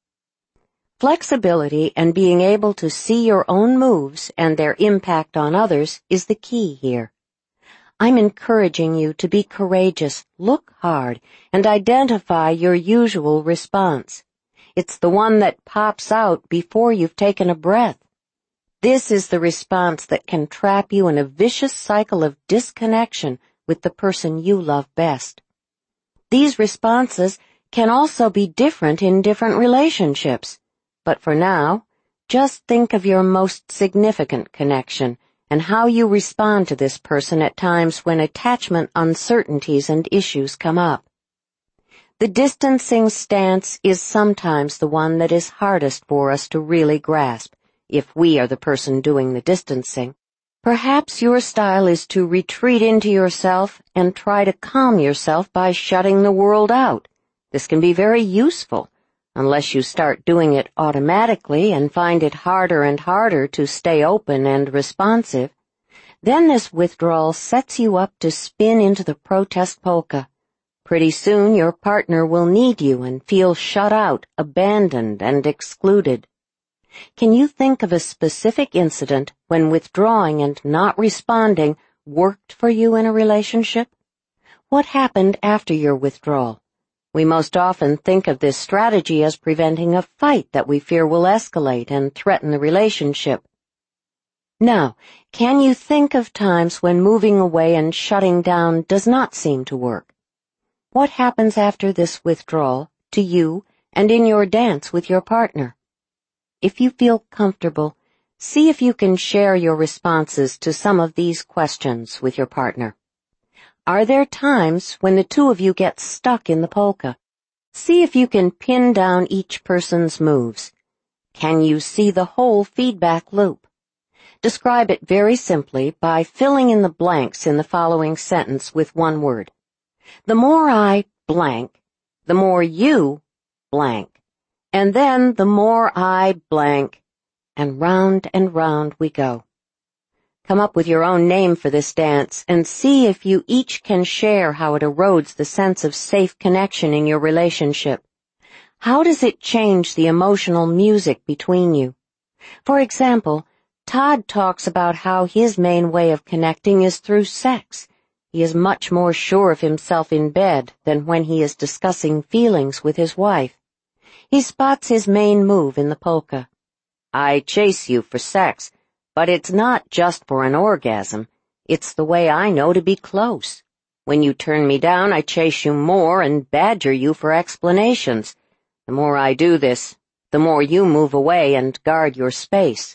[SPEAKER 1] Flexibility and being able to see your own moves and their impact on others is the key here. I'm encouraging you to be courageous, look hard, and identify your usual response. It's the one that pops out before you've taken a breath. This is the response that can trap you in a vicious cycle of disconnection with the person you love best. These responses can also be different in different relationships, but for now, just think of your most significant connection and how you respond to this person at times when attachment uncertainties and issues come up. The distancing stance is sometimes the one that is hardest for us to really grasp, if we are the person doing the distancing. Perhaps your style is to retreat into yourself and try to calm yourself by shutting the world out. This can be very useful, unless you start doing it automatically and find it harder and harder to stay open and responsive. Then this withdrawal sets you up to spin into the protest polka. Pretty soon your partner will need you and feel shut out, abandoned, and excluded. Can you think of a specific incident when withdrawing and not responding worked for you in a relationship? What happened after your withdrawal? We most often think of this strategy as preventing a fight that we fear will escalate and threaten the relationship. Now, can you think of times when moving away and shutting down does not seem to work? What happens after this withdrawal to you and in your dance with your partner? If you feel comfortable, see if you can share your responses to some of these questions with your partner. Are there times when the two of you get stuck in the polka? See if you can pin down each person's moves. Can you see the whole feedback loop? Describe it very simply by filling in the blanks in the following sentence with one word. The more I blank, the more you blank. And then the more I blank, and round we go. Come up with your own name for this dance and see if you each can share how it erodes the sense of safe connection in your relationship. How does it change the emotional music between you? For example, Todd talks about how his main way of connecting is through sex. He is much more sure of himself in bed than when he is discussing feelings with his wife. He spots his main move in the polka. I chase you for sex, but it's not just for an orgasm. It's the way I know to be close. When you turn me down, I chase you more and badger you for explanations. The more I do this, the more you move away and guard your space.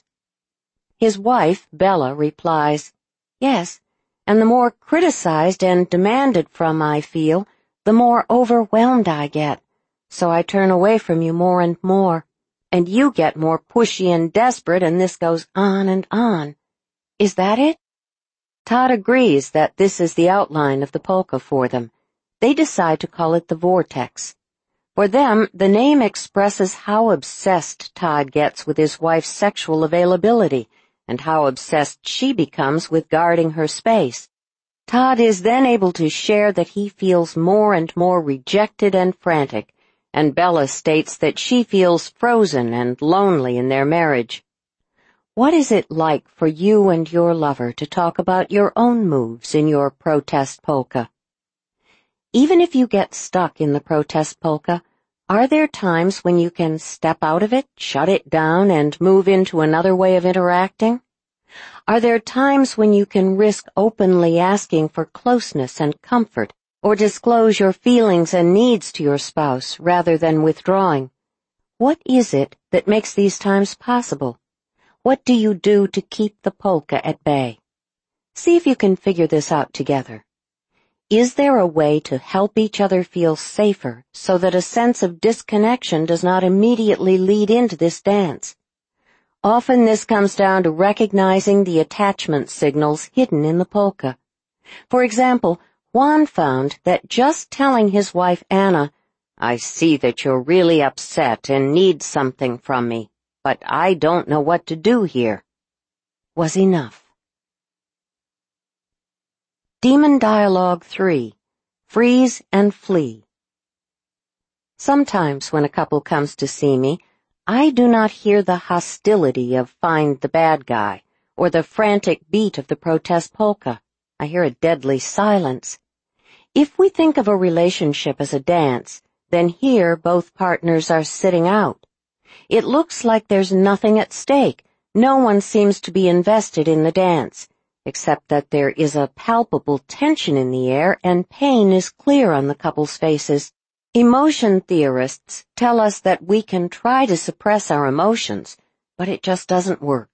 [SPEAKER 1] His wife, Bella, replies, Yes, and the more criticized and demanded from I feel, the more overwhelmed I get. So I turn away from you more and more, and you get more pushy and desperate, and this goes on and on. Is that it? Todd agrees that this is the outline of the polka for them. They decide to call it the Vortex. For them, the name expresses how obsessed Todd gets with his wife's sexual availability and how obsessed she becomes with guarding her space. Todd is then able to share that he feels more and more rejected and frantic, and Bella states that she feels frozen and lonely in their marriage. What is it like for you and your lover to talk about your own moves in your protest polka? Even if you get stuck in the protest polka, are there times when you can step out of it, shut it down, and move into another way of interacting? Are there times when you can risk openly asking for closeness and comfort, or disclose your feelings and needs to your spouse rather than withdrawing? What is it that makes these times possible? What do you do to keep the polka at bay? See if you can figure this out together. Is there a way to help each other feel safer so that a sense of disconnection does not immediately lead into this dance? Often this comes down to recognizing the attachment signals hidden in the polka. For example, Juan found that just telling his wife Anna, "I see that you're really upset and need something from me, but I don't know what to do here," was enough. Demon Dialogue 3. Freeze and Flee. Sometimes when a couple comes to see me, I do not hear the hostility of "find the bad guy" or the frantic beat of the protest polka. I hear a deadly silence. If we think of a relationship as a dance, then here both partners are sitting out. It looks like there's nothing at stake. No one seems to be invested in the dance, except that there is a palpable tension in the air and pain is clear on the couple's faces. Emotion theorists tell us that we can try to suppress our emotions, but it just doesn't work.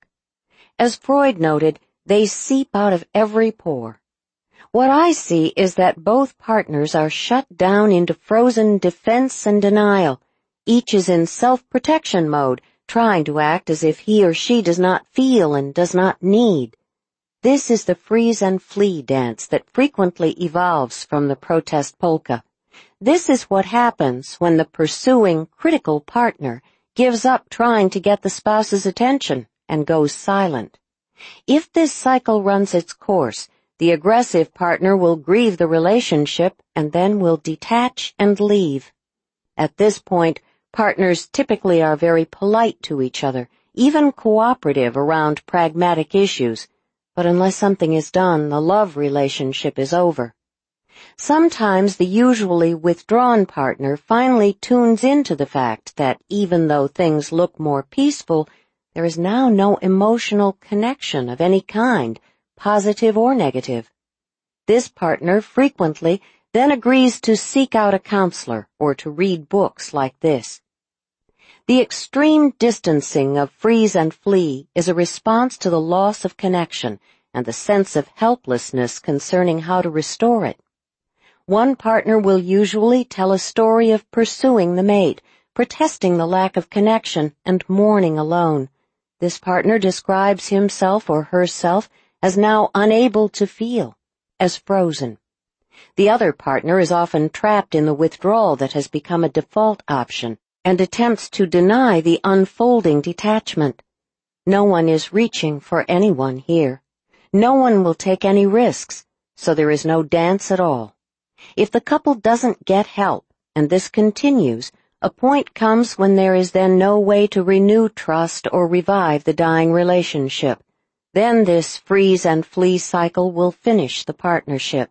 [SPEAKER 1] As Freud noted, they seep out of every pore. What I see is that both partners are shut down into frozen defense and denial. Each is in self-protection mode, trying to act as if he or she does not feel and does not need. This is the freeze and flee dance that frequently evolves from the protest polka. This is what happens when the pursuing, critical partner gives up trying to get the spouse's attention and goes silent. If this cycle runs its course, the aggressive partner will grieve the relationship and then will detach and leave. At this point, partners typically are very polite to each other, even cooperative around pragmatic issues, but unless something is done, the love relationship is over. Sometimes the usually withdrawn partner finally tunes into the fact that even though things look more peaceful, there is now no emotional connection of any kind, positive or negative. This partner frequently then agrees to seek out a counselor or to read books like this. The extreme distancing of freeze and flee is a response to the loss of connection and the sense of helplessness concerning how to restore it. One partner will usually tell a story of pursuing the mate, protesting the lack of connection, and mourning alone. This partner describes himself or herself as now unable to feel, as frozen. The other partner is often trapped in the withdrawal that has become a default option and attempts to deny the unfolding detachment. No one is reaching for anyone here. No one will take any risks, so there is no dance at all. If the couple doesn't get help, and this continues, a point comes when there is then no way to renew trust or revive the dying relationship. Then this freeze and flee cycle will finish the partnership.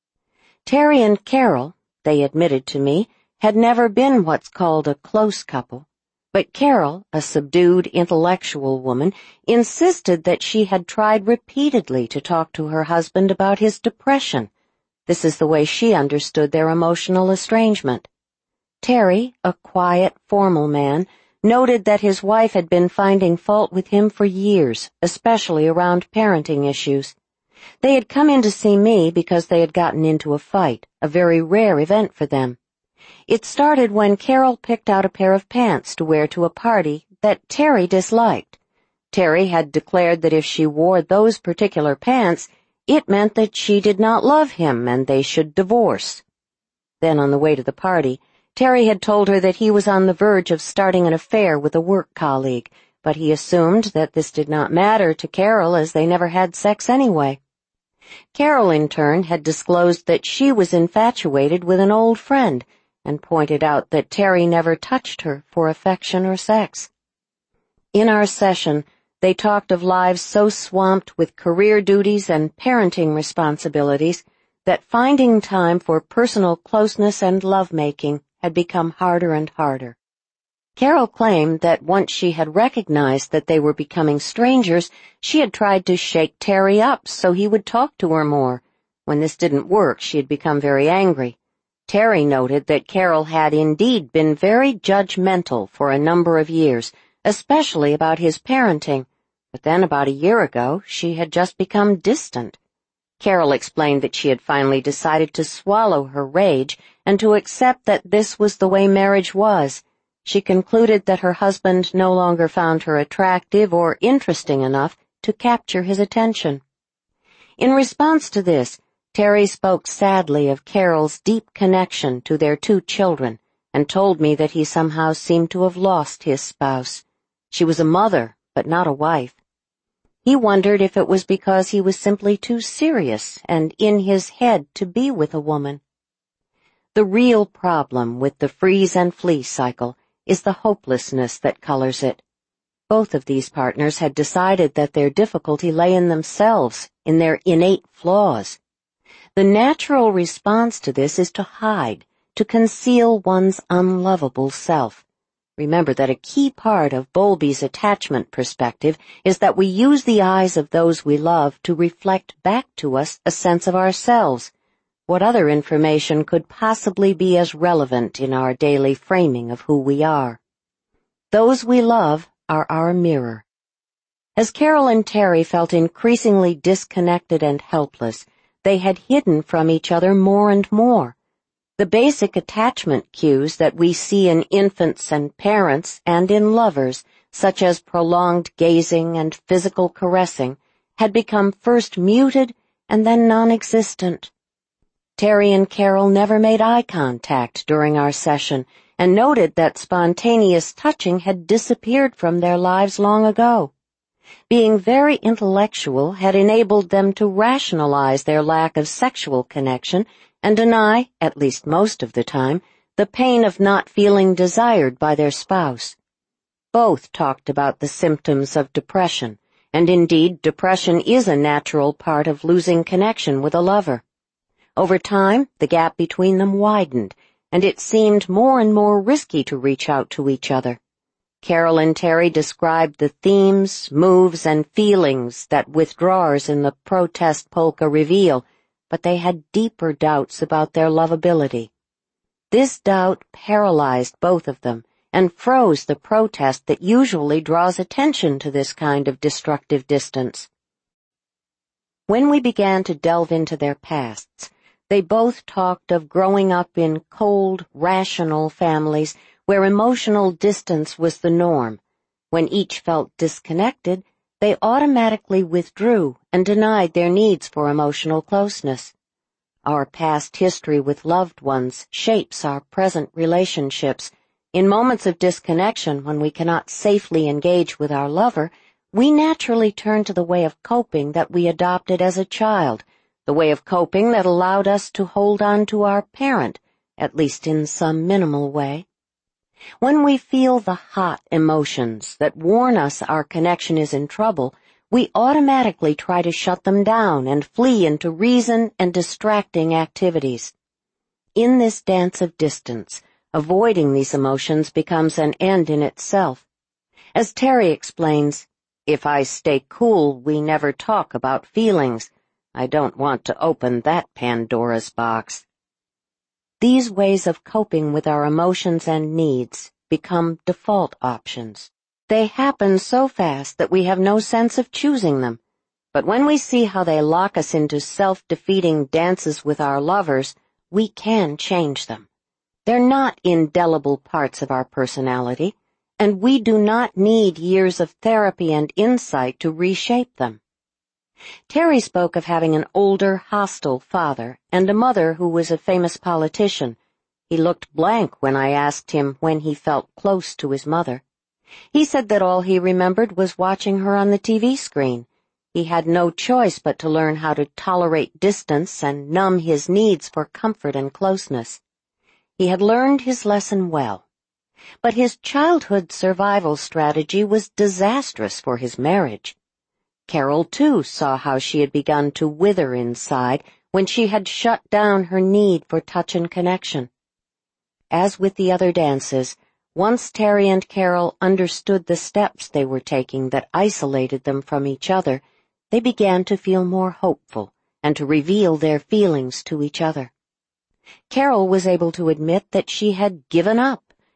[SPEAKER 1] Terry and Carol, they admitted to me, had never been what's called a close couple, but Carol, a subdued, intellectual woman, insisted that she had tried repeatedly to talk to her husband about his depression. This is the way she understood their emotional estrangement. Terry, a quiet, formal man, noted that his wife had been finding fault with him for years, especially around parenting issues. They had come in to see me because they had gotten into a fight, a very rare event for them. It started when Carol picked out a pair of pants to wear to a party that Terry disliked. Terry had declared that if she wore those particular pants, it meant that she did not love him and they should divorce. Then on the way to the party, Terry had told her that he was on the verge of starting an affair with a work colleague, but he assumed that this did not matter to Carol as they never had sex anyway. Carol, in turn, had disclosed that she was infatuated with an old friend and pointed out that Terry never touched her for affection or sex. In our session, they talked of lives so swamped with career duties and parenting responsibilities that finding time for personal closeness and lovemaking had become harder and harder. Carol claimed that once she had recognized that they were becoming strangers, she had tried to shake Terry up so he would talk to her more. When this didn't work, she had become very angry. Terry noted that Carol had indeed been very judgmental for a number of years, especially about his parenting, but then about a year ago she had just become distant. Carol explained that she had finally decided to swallow her rage and to accept that this was the way marriage was. She concluded that her husband no longer found her attractive or interesting enough to capture his attention. In response to this, Terry spoke sadly of Carol's deep connection to their 2 children and told me that he somehow seemed to have lost his spouse. She was a mother, but not a wife. He wondered if it was because he was simply too serious and in his head to be with a woman. The real problem with the freeze and flee cycle is the hopelessness that colors it. Both of these partners had decided that their difficulty lay in themselves, in their innate flaws. The natural response to this is to hide, to conceal one's unlovable self. Remember that a key part of Bowlby's attachment perspective is that we use the eyes of those we love to reflect back to us a sense of ourselves. What other information could possibly be as relevant in our daily framing of who we are? Those we love are our mirror. As Carol and Terry felt increasingly disconnected and helpless, they had hidden from each other more and more. The basic attachment cues that we see in infants and parents and in lovers, such as prolonged gazing and physical caressing, had become first muted and then non-existent. Terry and Carol never made eye contact during our session and noted that spontaneous touching had disappeared from their lives long ago. Being very intellectual had enabled them to rationalize their lack of sexual connection and deny, at least most of the time, the pain of not feeling desired by their spouse. Both talked about the symptoms of depression, and indeed depression is a natural part of losing connection with a lover. Over time, the gap between them widened, and it seemed more and more risky to reach out to each other. Carol and Terry described the themes, moves, and feelings that withdrawers in the protest polka reveal, but they had deeper doubts about their lovability. This doubt paralyzed both of them and froze the protest that usually draws attention to this kind of destructive distance. When we began to delve into their pasts, they both talked of growing up in cold, rational families where emotional distance was the norm. When each felt disconnected, they automatically withdrew and denied their needs for emotional closeness. Our past history with loved ones shapes our present relationships. In moments of disconnection, when we cannot safely engage with our lover, we naturally turn to the way of coping that we adopted as a child, the way of coping that allowed us to hold on to our parent, at least in some minimal way. When we feel the hot emotions that warn us our connection is in trouble, we automatically try to shut them down and flee into reason and distracting activities. In this dance of distance, avoiding these emotions becomes an end in itself. As Terry explains, "If I stay cool, we never talk about feelings. I don't want to open that Pandora's box." These ways of coping with our emotions and needs become default options. They happen so fast that we have no sense of choosing them. But when we see how they lock us into self-defeating dances with our lovers, we can change them. They're not indelible parts of our personality, and we do not need years of therapy and insight to reshape them. Terry spoke of having an older, hostile father and a mother who was a famous politician. He looked blank when I asked him when he felt close to his mother. He said that all he remembered was watching her on the TV screen. He had no choice but to learn how to tolerate distance and numb his needs for comfort and closeness. He had learned his lesson well. But his childhood survival strategy was disastrous for his marriage. Carol, too, saw how she had begun to wither inside when she had shut down her need for touch and connection. As with the other dances, once Terry and Carol understood the steps they were taking that isolated them from each other, they began to feel more hopeful and to reveal their feelings to each other. Carol was able to admit that she had given up